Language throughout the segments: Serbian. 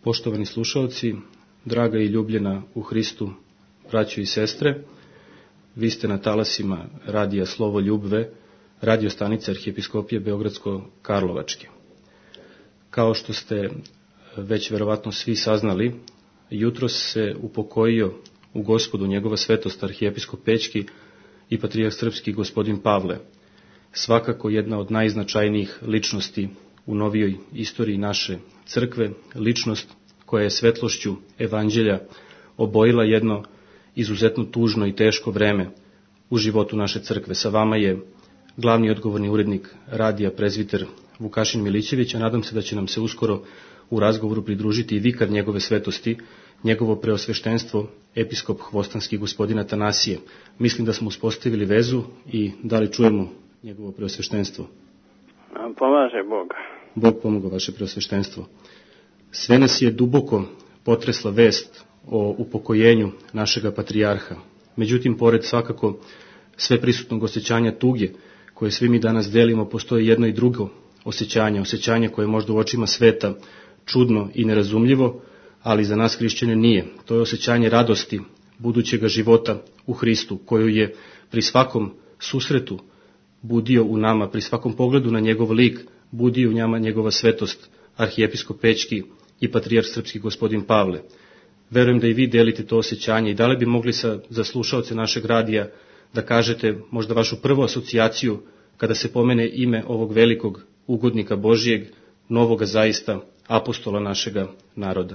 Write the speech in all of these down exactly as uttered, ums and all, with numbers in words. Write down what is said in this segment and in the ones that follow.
Poštovani slušalci, draga i ljubljena u Hristu, braćo i sestre, vi ste na talasima radija Slovo Ljubve, radio stanice Arhijepiskopije Beogradsko-Karlovačke. Kao što ste već verovatno svi saznali, jutros se upokojio u Gospodu njegova svetost arhijepiskop Pećki i patrijarh srpski gospodin Pavle, svakako jedna od najznačajnijih ličnosti u novijoj istoriji naše crkve, ličnost koja je svetlošću evanđelja obojila jedno izuzetno tužno i teško vreme u životu naše crkve. Sa vama je glavni odgovorni urednik radija prezviter Vukašin Milićević, a nadam se da će nam se uskoro u razgovoru pridružiti i vikar njegove svetosti, njegovo preosveštenstvo, episkop Hvostanski gospodin Atanasije. Mislim da smo uspostavili vezu i da li čujemo njegovo preosveštenstvo? Pomaže Bog. Bog pomogao, vaše preosveštenstvo. Sve nas je duboko potresla vest o upokojenju našega patrijarha. Međutim, pored svakako sve prisutnog osjećanja tuge koje svi mi danas delimo, postoji jedno i drugo osjećanje, osjećanje koje je možda u očima sveta čudno i nerazumljivo, ali za nas hrišćane nije. To je osjećanje radosti budućega života u Hristu, koju je pri svakom susretu budio u nama, pri svakom pogledu na njegov lik, budio u njama njegova svetost, arhijepiskop Pećki i patrijarh srpski gospodin Pavle. Verujem da i vi delite to osjećanje i da li bi mogli sa, za slušaoce našeg radija da kažete možda vašu prvu asocijaciju kada se pomene ime ovog velikog ugodnika Božijeg, novoga zaista apostola našega naroda.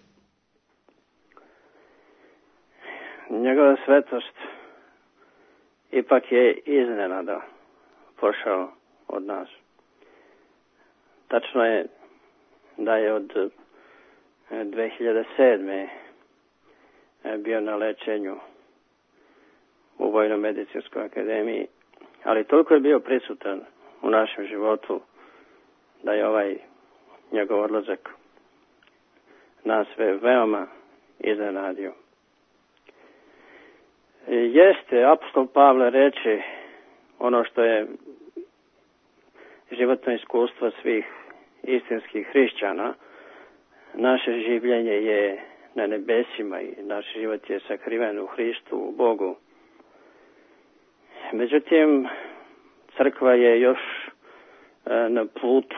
Njegova svetost ipak je iznenada pošao od nas. Tačno je da je od dve hiljade sedme. bio na lečenju u Vojno-medicinskoj akademiji, ali toliko je bio prisutan u našem životu da je ovaj njegov odlazak nas sve veoma iznenadio. Jeste, apostol Pavle reče ono što je životno iskustvo svih istinskih hrišćana. Naše življenje je na nebesima i naš život je sakriven u Hristu, u Bogu. Međutim, crkva je još e, na putu.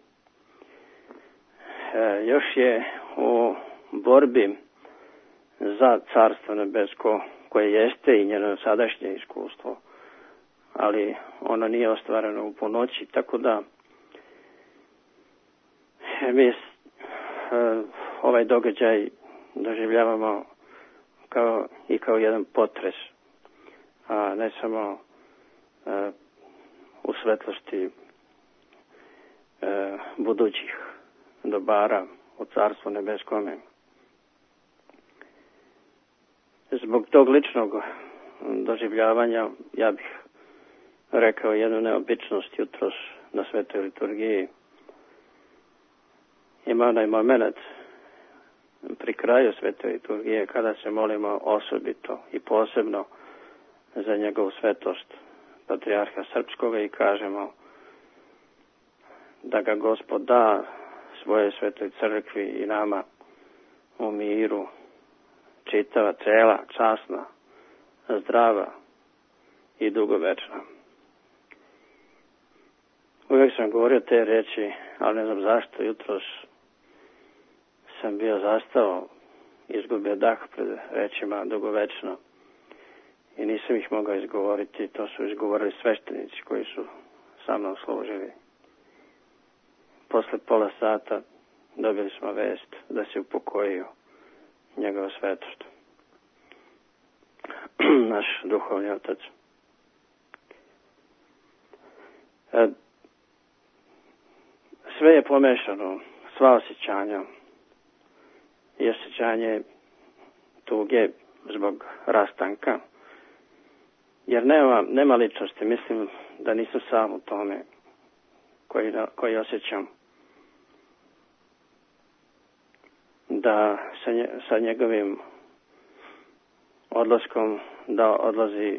E, još je u borbi za carstvo nebesko, koje jeste i njeno sadašnje iskustvo, ali ono nije ostvareno u punoći, tako da mi e, ovaj događaj doživljavamo kao i kao jedan potres, a ne samo e, u svetlosti e, budućih dobara u carstvu nebeskome. Zbog tog ličnog doživljavanja ja bih rekao jednu neobičnost jutros na svetoj liturgiji. Ima onaj moment pri kraju svete liturgije kada se molimo osobito i posebno za njegovu svetost patrijarha srpskoga i kažemo da ga Gospod da svoje svetoj crkvi i nama u miru, čitava, cela, časna, zdrava i dugovečna. Uvijek sam govorio te reči, ali ne znam zašto jutros sam bio zastao, izgubio dah pred rečima dugovečno i nisam ih mogao izgovoriti. To su izgovorili sveštenici koji su sa mnom služili. Posle pola sata dobili smo vest da se upokojio njegova svetost, naš duhovni otac. Sve je pomešano, sva osjećanja i osjećanje tuge zbog rastanka, jer nema, nema ličnosti. Mislim da nisam sam u tome koji, koji osjećam da sa, nje, sa njegovim odlaskom da odlazi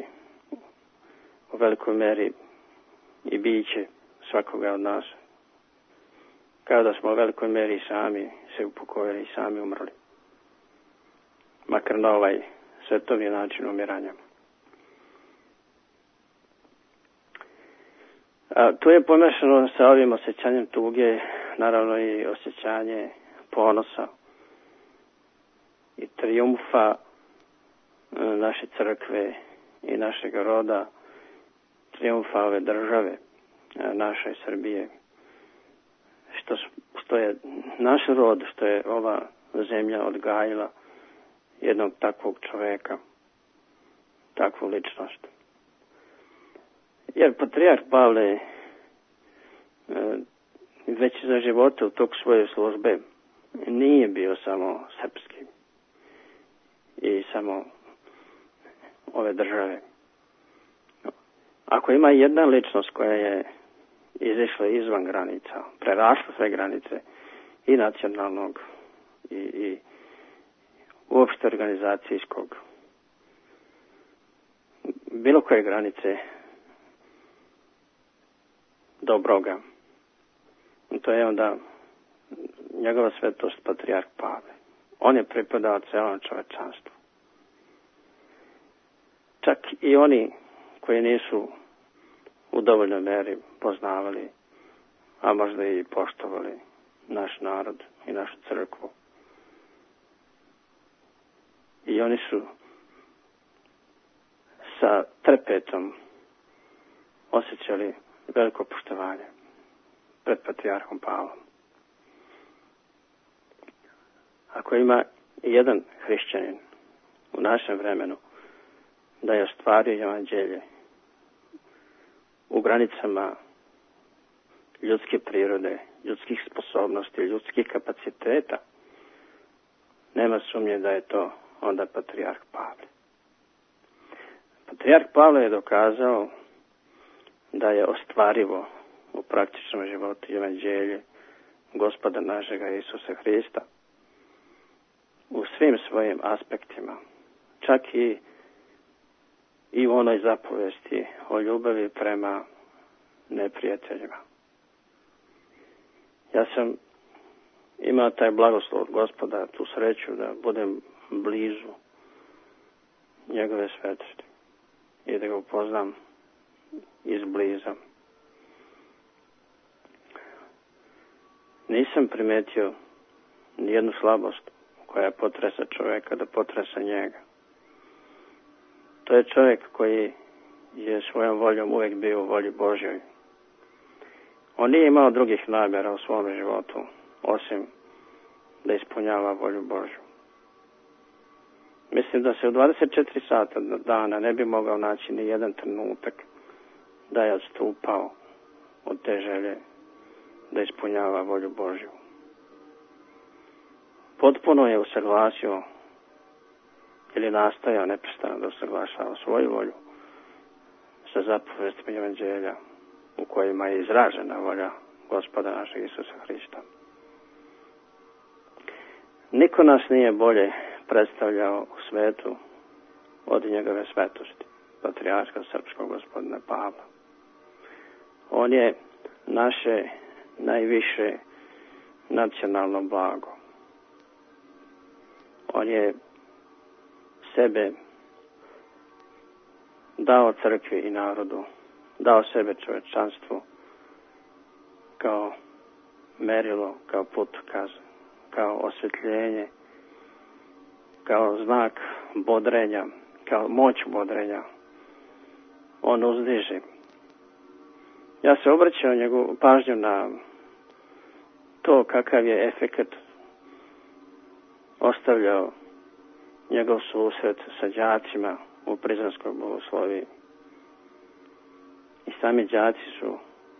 u velikoj meri i biće svakoga od nas. kao da smo u velikoj meri sami se upokojili i sami umrli. Makar na ovaj svetovni način umiranja. A, tu je pomešano sa ovim osjećanjem tuge, naravno i osjećanje ponosa i trijumfa naše crkve i našeg roda, trijumfa ove države, naše Srbije, što, što je naš rod, što je ova zemlja odgajila jednog takvog čoveka, takvu ličnost. Jer patrijarh Pavle već za života u tog svoje službe nije bio samo srpski i samo ove države. Ako ima jedna ličnost koja je izišla izvan granica, prerasla sve granice i nacionalnog i, i uopšte organizacijskog, bilo koje granice dobroga, to je onda njegova svetost patrijarh Pavle. On je pripadao celom čovečanstvu. Čak i oni koji nisu u dovoljnoj meri poznavali, a možda i poštovali naš narod i našu crkvu. I oni su sa trepetom osjećali veliko poštovanje pred patrijarhom Pavlom. Ako ima jedan hrišćanin u našem vremenu da je ostvario evanđelje u granicama ljudske prirode, ljudskih sposobnosti, ljudskih kapaciteta, nema sumnje da je to onda patrijarh Pavle. Patrijarh Pavle je dokazao da je ostvarivo u praktičnom životu evanđelje Gospoda našega Isusa Hrista u svim svojim aspektima, čak i i u onoj zapovesti o ljubavi prema neprijateljima. Ja sam imao taj blagoslov od Gospoda, tu sreću da budem blizu njegove svetosti i da ga upoznam izbliza. Nisam primetio nijednu slabost koja potresa čovjeka da potresa njega. To je čovjek koji je svojom voljom uvijek bio u volji Božjoj. On nije imao drugih namjera u svom životu, osim da ispunjava volju Božju. Mislim da se u dvadeset četiri sata dana ne bi mogao naći ni jedan trenutak da je odstupao od te želje da ispunjava volju Božju. Potpuno je usaglasio ili nastojao neprestano da usaglašava svoju volju sa zapovestima evanđelja u kojima je izražena volja Gospoda našeg Isusa Hrista. Niko nas nije bolje predstavljao u svetu od njegove svetosti, patrijarha srpskog gospodina Pavla. On je naše najviše nacionalno blago. On je sebe dao crkvi i narodu, dao sebe čovečanstvu kao merilo, kao putkaz, kao osvjetljenje, kao znak bodrenja, kao moć bodrenja. On uzdiže. Ja se obraćao njegovu pažnju na to kakav je efekat ostavljao njegov susret sa đacima u Prizrenskoj bogosloviji. I sami đaci su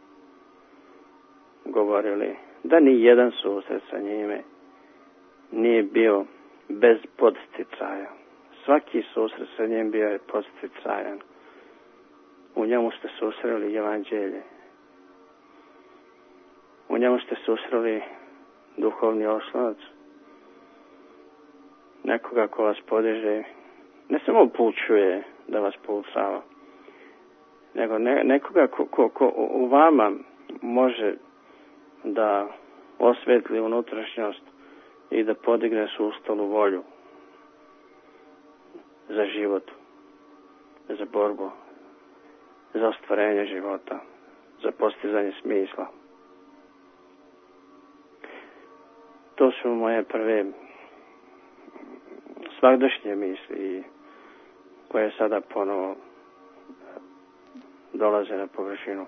govorili da ni jedan susret sa njime nije bio bez podsticaja. Svaki susret sa njim bio je podsticajan. U njemu ste susreli evanđelje. U njemu ste susreli duhovni oslonac. Nekoga ko vas podiže, ne samo upućuje da vas poučava, nego ne, nekoga ko, ko, ko u vama može da osvetli unutrašnjost i da podigne sustalu volju za život, za borbu, za ostvarenje života, za postizanje smisla. To su moje prve svagdašnje misli koje sada ponovo dolaze na površinu.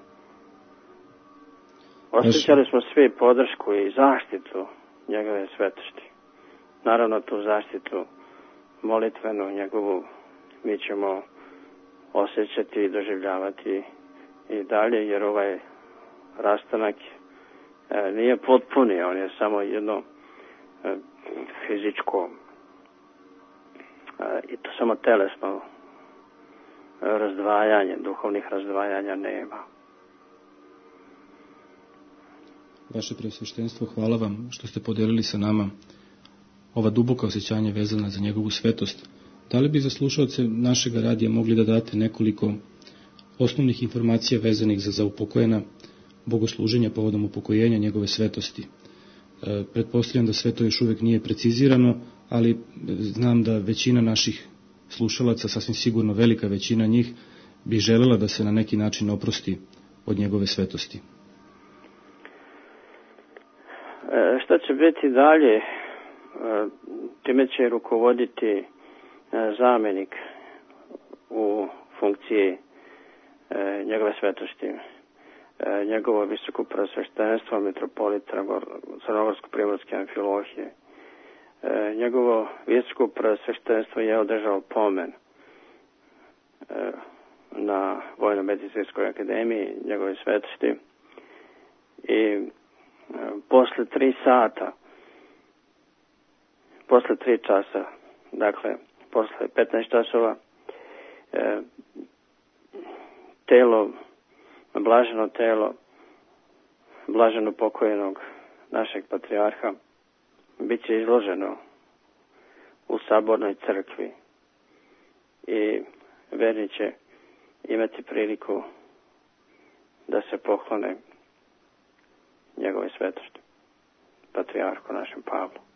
Osjećali smo svi podršku i zaštitu njegove svetosti. Naravno, tu zaštitu molitvenu njegovu mi ćemo osjećati i doživljavati i dalje, jer ovaj rastanak e, nije potpuni, on je samo jedno e, fizičko e, i to samo telesno razdvajanje, duhovnih razdvajanja nema. Vaše Preosveštenstvo, hvala vam što ste podelili sa nama ova duboka osjećanja vezana za njegovu svetost. Da li bi za slušalce našeg radija mogli da date nekoliko osnovnih informacija vezanih za zaupokojena bogosluženja povodom upokojenja njegove svetosti? E, pretpostavljam da sve to još uvijek nije precizirano, ali znam da većina naših slušalaca, sasvim sigurno velika većina njih, bi želela da se na neki način oprosti od njegove svetosti. E, šta će biti dalje? E, time će rukovoditi e, zamjenik u funkciji e, njegove svetosti. E, njegovo visoko preosveštenstvo, mitropolit Crnogorsko-primorske Amfilohije. E, njegovo visoko preosveštenstvo je održao pomen e, na Vojno-medicinskoj akademiji njegove svetosti i posle tri sata, posle tri časa, dakle, posle petnaest časova, e, telo, blaženo telo, blaženo pokojnog našeg patrijarha, bit će izloženo u sabornoj crkvi i verni će imati priliku da se poklone njegove svetosti, patrijarhu našem Pavlu.